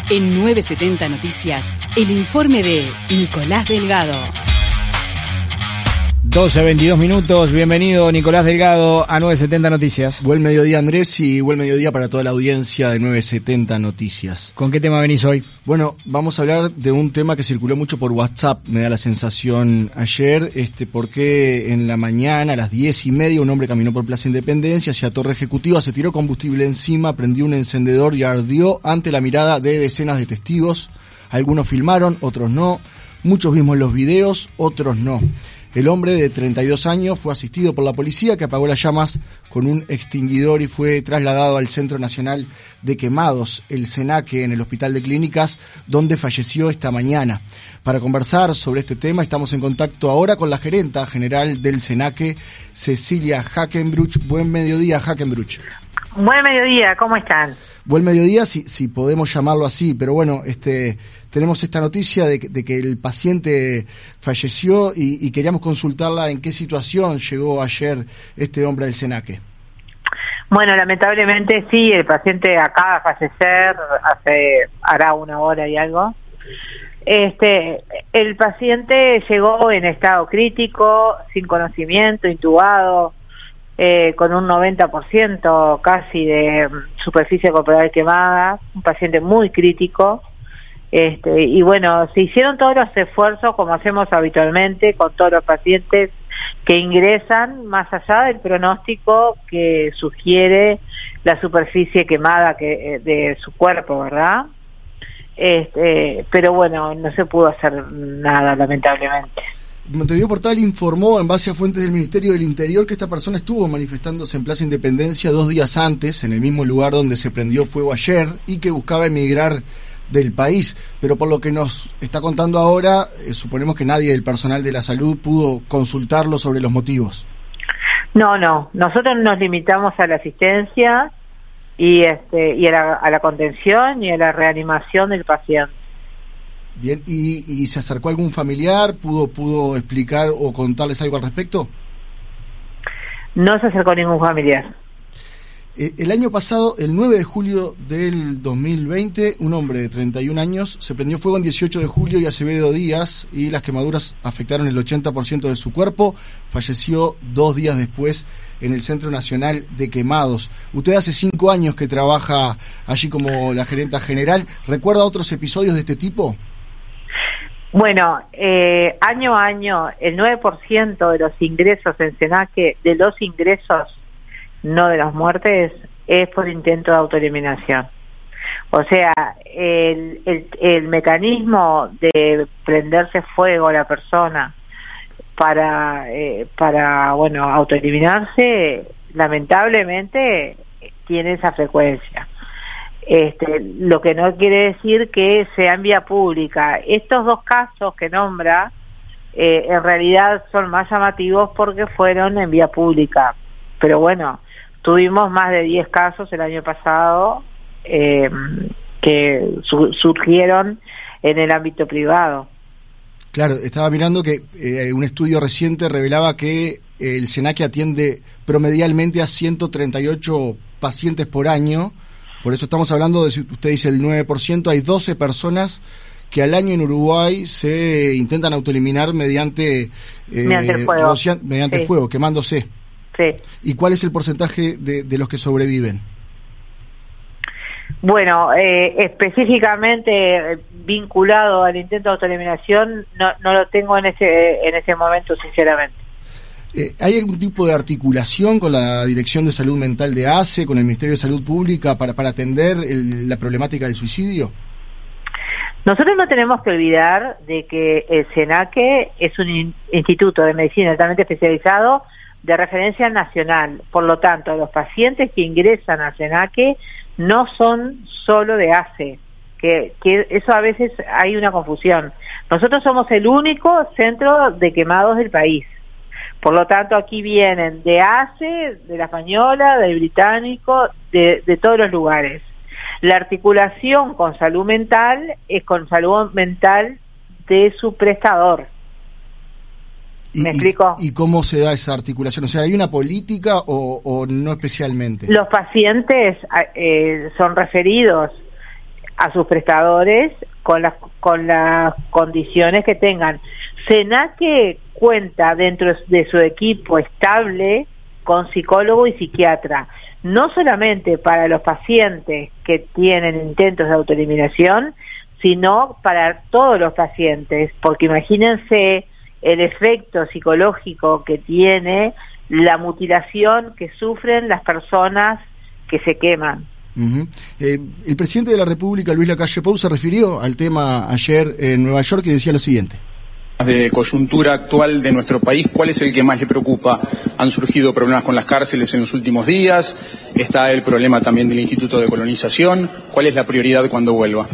En 970 Noticias, el informe de Nicolás Delgado. 12:22, bienvenido Nicolás Delgado a 970 Noticias. Buen mediodía Andrés y buen mediodía para toda la audiencia de 970 Noticias. ¿Con qué tema venís hoy? Bueno, vamos a hablar de un tema que circuló mucho por WhatsApp, me da la sensación ayer, porque en la mañana a las 10:30 un hombre caminó por Plaza Independencia hacia Torre Ejecutiva, se tiró combustible encima, prendió un encendedor y ardió ante la mirada de decenas de testigos. Algunos filmaron, otros no, muchos vimos los videos, otros no. El hombre de 32 años fue asistido por la policía que apagó las llamas con un extinguidor y fue trasladado al Centro Nacional de Quemados, el Senaque, en el Hospital de Clínicas, donde falleció esta mañana. Para conversar sobre este tema estamos en contacto ahora con la gerenta general del Senaque, Cecilia Hackenbruch. Buen mediodía, Hackenbruch. Buen mediodía, ¿cómo están? Buen mediodía, si podemos llamarlo así, pero bueno, tenemos esta noticia de que el paciente falleció y queríamos consultarla en qué situación llegó ayer este hombre del Senaque. Bueno, lamentablemente sí, el paciente acaba de fallecer hará una hora y algo. El paciente llegó en estado crítico, sin conocimiento, intubado, con un 90% casi de superficie corporal quemada, un paciente muy crítico. Y bueno, se hicieron todos los esfuerzos como hacemos habitualmente con todos los pacientes que ingresan, más allá del pronóstico que sugiere la superficie quemada de su cuerpo, ¿verdad? Pero bueno, no se pudo hacer nada, lamentablemente. Montevideo Portal informó, en base a fuentes del Ministerio del Interior, que esta persona estuvo manifestándose en Plaza Independencia 2 días antes, en el mismo lugar donde se prendió fuego ayer, y que buscaba emigrar del país. Pero por lo que nos está contando ahora, suponemos que nadie del personal de la salud pudo consultarlo sobre los motivos. No, nosotros nos limitamos a la asistencia y a la contención y a la reanimación del paciente. Bien, ¿y se acercó algún familiar? ¿Pudo explicar o contarles algo al respecto? No se acercó ningún familiar. El año pasado, el 9 de julio del 2020, un hombre de 31 años se prendió fuego en 18 de julio y Acevedo Díaz, y las quemaduras afectaron el 80% de su cuerpo. Falleció 2 días después en el Centro Nacional de Quemados. Usted hace 5 años que trabaja allí como la gerenta general. ¿Recuerda otros episodios de este tipo? Bueno, año a año, el 9% de los ingresos en Senaque, de los ingresos, no de las muertes, es por intento de autoeliminación. O sea, el mecanismo de prenderse fuego a la persona para autoeliminarse, lamentablemente tiene esa frecuencia. Lo que no quiere decir que sea en vía pública. Estos 2 casos que nombra en realidad son más llamativos porque fueron en vía pública, pero bueno, tuvimos más de 10 casos el año pasado que surgieron en el ámbito privado. Claro, estaba mirando que un estudio reciente revelaba que el Senaque atiende promedialmente a 138 pacientes por año. Por eso estamos hablando de, si usted dice el 9%, hay 12 personas que al año en Uruguay se intentan autoeliminar mediante el fuego, el fuego, quemándose. Sí. ¿Y cuál es el porcentaje de los que sobreviven? Bueno, específicamente vinculado al intento de autoeliminación, no lo tengo en ese momento, sinceramente. ¿Hay algún tipo de articulación con la Dirección de Salud Mental de ACE, con el Ministerio de Salud Pública para atender la problemática del suicidio? Nosotros no tenemos que olvidar de que el Senaque es un instituto de medicina altamente especializado de referencia nacional. Por lo tanto, los pacientes que ingresan al Senaque no son solo de ACE, que eso a veces hay una confusión. Nosotros somos el único centro de quemados del país. Por lo tanto, aquí vienen de ACE, de la Española, del Británico, de todos los lugares. La articulación con salud mental es con salud mental de su prestador. ¿Me explico? ¿Y cómo se da esa articulación? O sea, ¿hay una política o no especialmente? Los pacientes son referidos a sus prestadores con las condiciones que tengan. SENACE cuenta dentro de su equipo estable con psicólogo y psiquiatra, no solamente para los pacientes que tienen intentos de autoeliminación, sino para todos los pacientes, porque imagínense el efecto psicológico que tiene la mutilación que sufren las personas que se queman. El presidente de la República, Luis Lacalle Pou, se refirió al tema ayer en Nueva York y decía lo siguiente. De coyuntura actual de nuestro país, ¿cuál es el que más le preocupa? ¿Han surgido problemas con las cárceles en los últimos días? ¿Está el problema también del Instituto de Colonización? ¿Cuál es la prioridad cuando vuelva?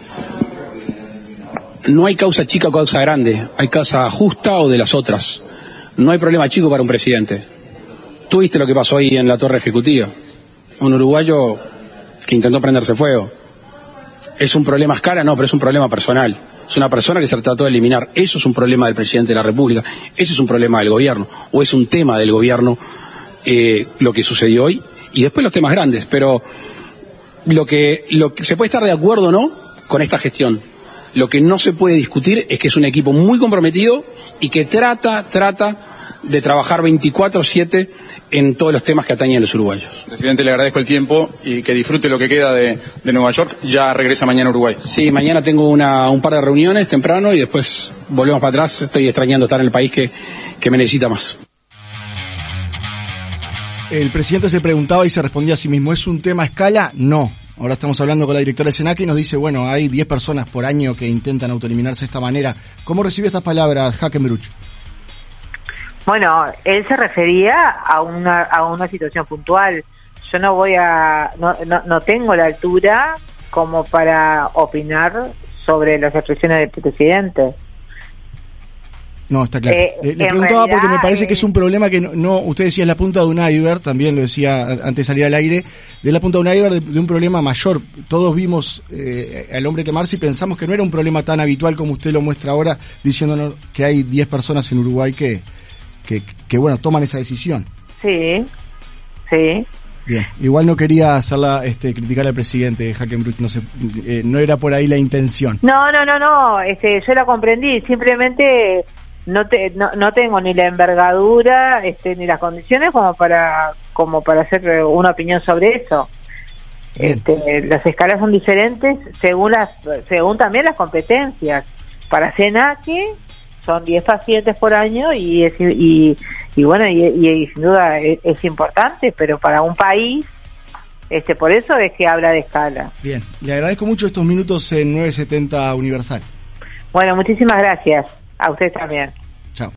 No hay causa chica o causa grande, hay causa justa o de las otras. No hay problema chico para un presidente. ¿Tú viste lo que pasó ahí en la Torre Ejecutiva? Un uruguayo que intentó prenderse fuego. ¿Es un problema a escala? No, pero es un problema personal. Es una persona que se trató de eliminar. Eso es un problema del presidente de la República. Ese es un problema del gobierno. O es un tema del gobierno lo que sucedió hoy. Y después los temas grandes. Pero lo que se puede estar de acuerdo o no con esta gestión. Lo que no se puede discutir es que es un equipo muy comprometido y que trata de trabajar 24/7 en todos los temas que atañen a los uruguayos. Presidente, le agradezco el tiempo y que disfrute lo que queda de Nueva York. Ya regresa mañana a Uruguay. Sí, mañana tengo un par de reuniones temprano y después volvemos para atrás. Estoy extrañando estar en el país que me necesita más. El presidente se preguntaba y se respondía a sí mismo, ¿es un tema a escala? No. Ahora estamos hablando con la directora de SENACE y nos dice, bueno, hay 10 personas por año que intentan autoeliminarse de esta manera. ¿Cómo recibe estas palabras Hackenbruch? Bueno, él se refería a una situación puntual. Yo no tengo la altura como para opinar sobre las expresiones del presidente. No, está claro. Le preguntaba porque me parece que es un problema que no usted decía es la punta de un iceberg, también lo decía antes de salir al aire, de la punta de un iceberg de un problema mayor. Todos vimos al hombre quemarse y pensamos que no era un problema tan habitual como usted lo muestra ahora, diciéndonos que hay 10 personas en Uruguay que bueno, toman esa decisión. Sí. Bien, igual no quería hacerla criticar al presidente Hackenbruch, no era por ahí la intención. No, yo la comprendí, simplemente no tengo ni la envergadura ni las condiciones como para hacer una opinión sobre eso. Las escalas son diferentes según también las competencias. Para SENACE son 10 pacientes por año y bueno, y sin duda es importante, pero para un país, por eso es que habla de escala. Bien, le agradezco mucho estos minutos en 970 Universal. Bueno, muchísimas gracias. A usted también.